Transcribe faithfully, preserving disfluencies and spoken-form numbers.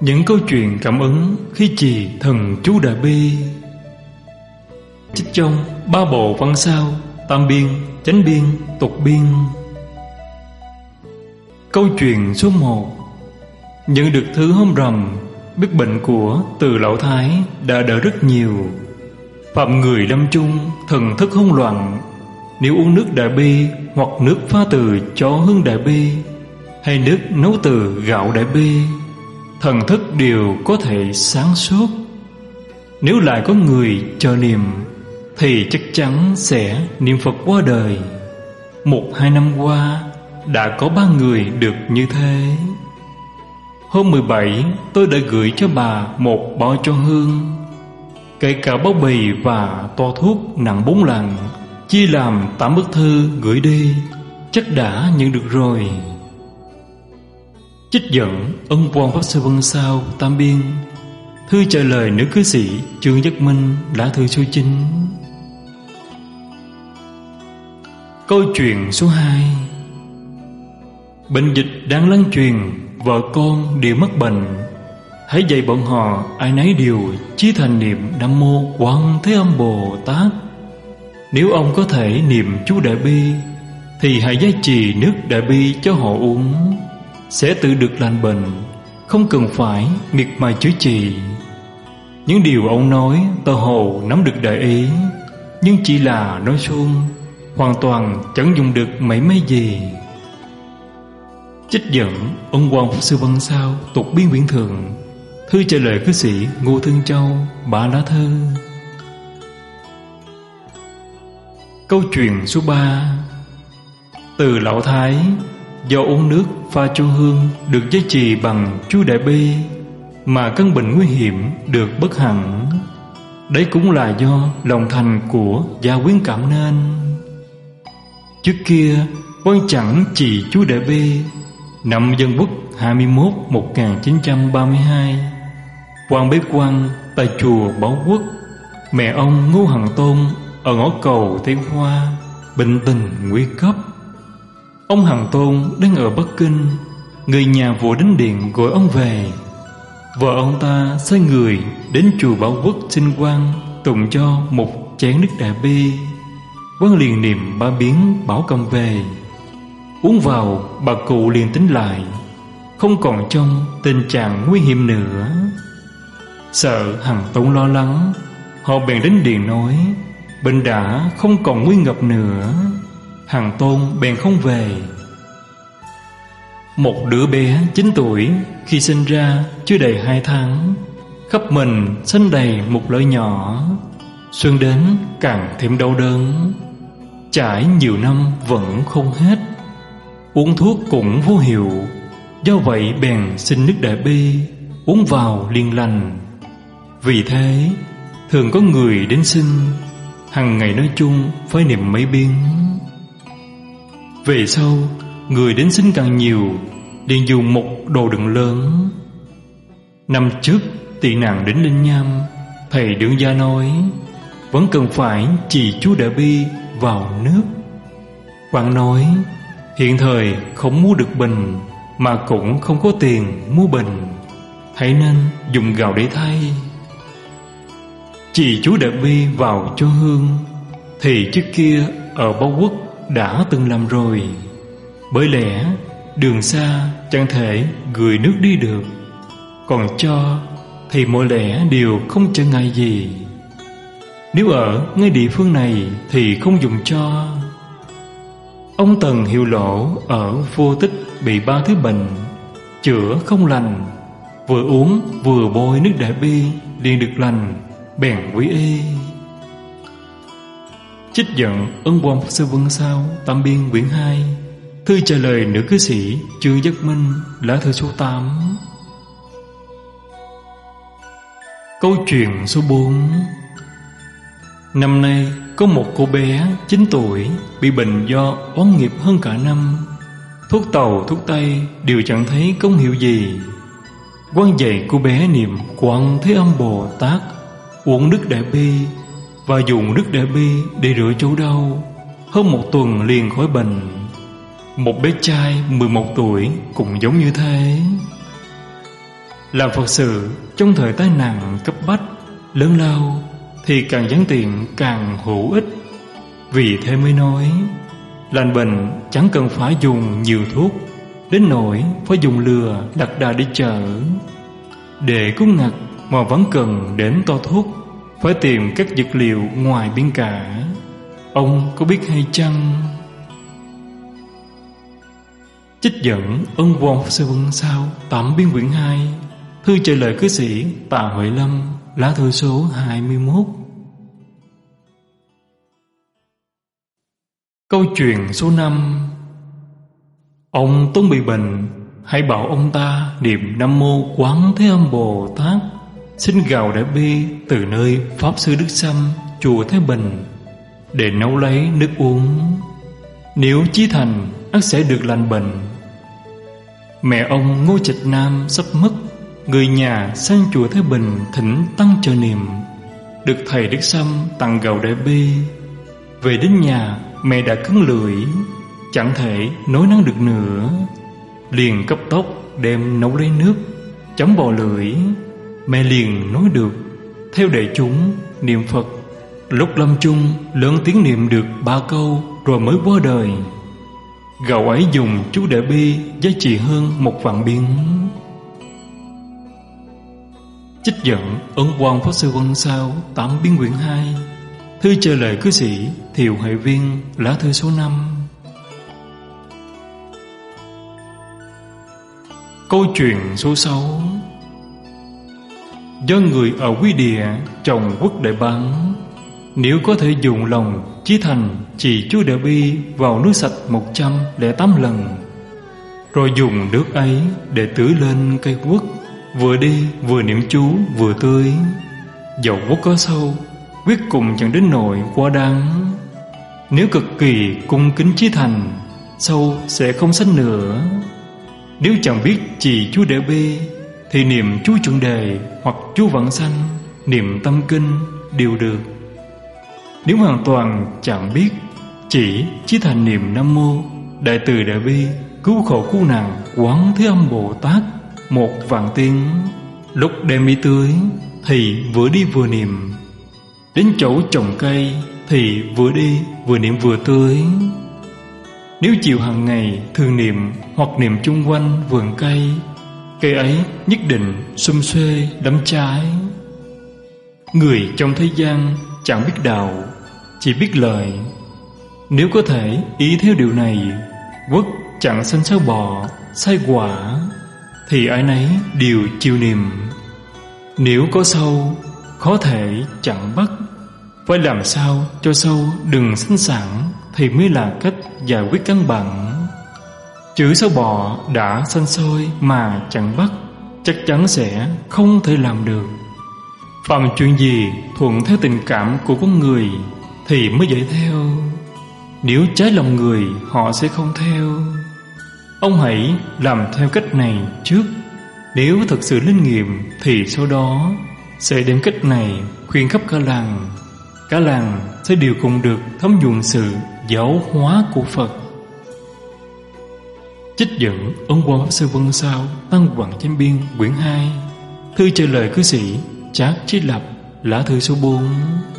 Những câu chuyện cảm ứng khi trì thần chú Đại Bi. Trích trong Ba Bộ Văn Sao, Tam Biên, Chánh Biên, Tục Biên. Câu chuyện số một. Nhận được thứ hôm rằm, biết bệnh của Từ Lão Thái đã đỡ rất nhiều. Phạm người lâm chung, thần thức hỗn loạn. Nếu uống nước Đại Bi hoặc nước pha từ cho hương Đại Bi, hay nước nấu từ gạo Đại Bi, thần thức đều có thể sáng suốt. Nếu lại có người chờ niệm thì chắc chắn sẽ niệm Phật qua đời. Một hai năm qua đã có ba người được như thế. Hôm mười bảy tôi đã gửi cho bà một bao cho hương, kể cả bao bì và toa thuốc nặng bốn lạng, chia làm tám bức thư gửi đi. Chắc đã nhận được rồi. Trích dẫn Ân Quang Pháp Sư Văn Sao, Tam Biên. Thư trả lời nữ cư sĩ Trương Giác Minh, lá thư số chín. Câu chuyện số hai. Bệnh dịch đang lan truyền, vợ con đều mắc bệnh. Hãy dạy bọn họ ai nấy đều chí thành niệm Nam Mô Quan Thế Âm Bồ Tát. Nếu ông có thể niệm chú Đại Bi thì hãy gia trì nước Đại Bi cho họ uống, sẽ tự được lành bệnh, không cần phải miệt mài chữa trị. Những điều ông nói tờ hồ nắm được đại ý, nhưng chỉ là nói suông, hoàn toàn chẳng dùng được mấy mấy gì. Trích dẫn Ân Quang Pháp Sư Văn Sao, Tục Biên Viễn Thượng. Thư trả lời cư sĩ Ngô Thương Châu, Ba Lá Thư. Câu chuyện số ba. Từ Lão Thái do uống nước pha chu hương được gia trì bằng chú Đại Bi mà căn bệnh nguy hiểm được bất hẳn. Đấy cũng là do lòng thành của gia quyến cảm nên. Trước kia quan chẳng trì chú Đại Bi. Năm Dân Quốc hai mươi mốt một nghìn chín trăm ba mươi hai, quan bế quan tại chùa Bảo Quốc, mẹ ông Ngô Hằng Tôn ở ngõ cầu Thiên Hoa bệnh tình nguy cấp. Ông Hằng Tôn đang ở Bắc Kinh, người nhà vội đến điện gọi ông về. Vợ ông ta sai người đến chùa Bảo Quốc xin quan tụng cho một chén nước Đại Bi. Quan liền niệm ba biến bảo cầm về. Uống vào, bà cụ liền tính lại, không còn trong tình trạng nguy hiểm nữa. Sợ Hằng Tôn lo lắng, họ bèn đến điện nói bệnh đã không còn nguy ngập nữa. Hằng Tôn bèn không về. Một đứa bé chín tuổi khi sinh ra chưa đầy hai tháng, khắp mình xanh đầy một lỗ nhỏ, xuân đến càng thêm đau đớn, trải nhiều năm vẫn không hết. Uống thuốc cũng vô hiệu, do vậy bèn xin nước Đại Bi, uống vào liền lành. Vì thế thường có người đến xin, hằng ngày nói chung phải niệm mấy biên. Về sau người đến xin càng nhiều, liền dùng một đồ đựng lớn. Năm trước tị nạn đến Linh Nham, thầy Đương Gia nói vẫn cần phải trì chú Đại Bi vào nước. Quan nói hiện thời không mua được bình, mà cũng không có tiền mua bình, hãy nên dùng gạo để thay. Trì chú Đại Bi vào cho hương thì trước kia ở Bảo Quốc đã từng làm rồi. Bởi lẽ đường xa chẳng thể gửi nước đi được, còn cho thì mọi lẽ đều không trở ngại gì. Nếu ở ngay địa phương này thì không dùng cho. Ông Tần Hiệu Lỗ ở Vô Tích bị ba thứ bệnh, chữa không lành, vừa uống vừa bôi nước Đại Bi liền được lành, bèn quy y. Trích dẫn Ân Quang Pháp Sư Văn Sao, Tam Biên quyển hai. Thư trả lời nữ cư sĩ Trương Giác Minh, lá thư số tám. Câu chuyện số bốn. Năm nay có một cô bé chín tuổi bị bệnh do oán nghiệp hơn cả năm. Thuốc tàu thuốc tây đều chẳng thấy công hiệu gì. Quan dạy cô bé niệm Quan Thế Âm Bồ Tát, uống nước Đại Bi và dùng nước Đại Bi để rửa chỗ đau. Hơn một tuần liền khỏi bệnh. Một bé trai mười một tuổi cũng giống như thế. Làm Phật sự trong thời tai nạn cấp bách, lớn lao thì càng giản tiện càng hữu ích. Vì thế mới nói, lành bệnh chẳng cần phải dùng nhiều thuốc, đến nỗi phải dùng lừa lạc đà đi chợ. Để cứu ngặt mà vẫn cần đến to thuốc, phải tìm các dược liệu ngoài biển cả. Ông có biết hay chăng? Trích dẫn Ân Quang Pháp Sư Vân Sao, Tạm Biên quyển hai, thư trả lời cư sĩ Tạ Huệ Lâm, lá thư số hai mươi mốt. Câu chuyện số năm. Ông Tuấn bị bệnh, hãy bảo ông ta niệm Nam Mô Quán Thế Âm Bồ Tát, xin gạo đại bi từ nơi Pháp Sư Đức Sâm, chùa Thái Bình, để nấu lấy nước uống. Nếu chí thành, ắt sẽ được lành bệnh. Mẹ ông Ngô Trạch Nam sắp mất, người nhà sang chùa Thái Bình thỉnh tăng trợ niệm, được thầy Đức Sâm tặng gạo đại bi. Về đến nhà, mẹ đã cứng lưỡi, chẳng thể nói năng được nữa, liền cấp tốc đem nấu lấy nước chấm vào lưỡi. Mẹ liền nói được, theo đại chúng niệm Phật. Lúc lâm chung lớn tiếng niệm được ba câu rồi mới qua đời. Gạo ấy dùng chú đại bi giá trị hơn một vạn biến. Trích dẫn Ấn Quang Pháp Sư Vân Sao, Tạm Biên quyển hai, thư trả lời cư sĩ Thiệu Huệ Viên, lá thư số năm. Câu chuyện số sáu. Do người ở quý địa trồng quốc đại bán, nếu có thể dùng lòng chí thành trì chú đại bi vào nước sạch một trăm lẻ tám lần, rồi dùng nước ấy để tưới lên cây quất, vừa đi vừa niệm chú vừa tưới, dầu quất có sâu quyết cùng chẳng đến nỗi quá đáng. Nếu cực kỳ cung kính chí thành, sâu sẽ không sanh nữa. Nếu chẳng biết trì chú đại bi thì niệm chú chuẩn đề hoặc chú vãng sanh, niệm tâm kinh đều được. Nếu hoàn toàn chẳng biết, chỉ chí thành niệm Nam Mô Đại Từ Đại Bi cứu khổ cứu nạn Quán Thế Âm Bồ Tát một vạn tiếng, lúc đem đi tưới thì vừa đi vừa niệm, đến chỗ trồng cây thì vừa đi vừa niệm vừa tưới. Nếu chiều hàng ngày thường niệm hoặc niệm chung quanh vườn cây, cây ấy nhất định sum xuê đắm trái. Người trong thế gian chẳng biết đạo, chỉ biết lợi. Nếu có thể ý theo điều này, quất chẳng sanh sâu bọ, sai quả, thì ai nấy đều chịu niệm. Nếu có sâu, khó thể chẳng bắt. Phải làm sao cho sâu đừng sinh sản thì mới là cách giải quyết căn bản. Chứ sâu bọ đã sanh sôi mà chẳng bắt, chắc chắn sẽ không thể làm được. Phạm chuyện gì thuận theo tình cảm của con người thì mới dễ theo. Nếu trái lòng người họ sẽ không theo. Ông hãy làm theo cách này trước. Nếu thật sự linh nghiệm thì sau đó sẽ đem cách này khuyên khắp cả làng. Cả làng sẽ đều cùng được thấm nhuần sự giáo hóa của Phật. Trích dẫn Ấn Quang Pháp Sư Vân Sao, Tăng Hoàng Chánh Biên quyển hai, thư trả lời cư sĩ Trác Chí Lập, lá thư số bốn.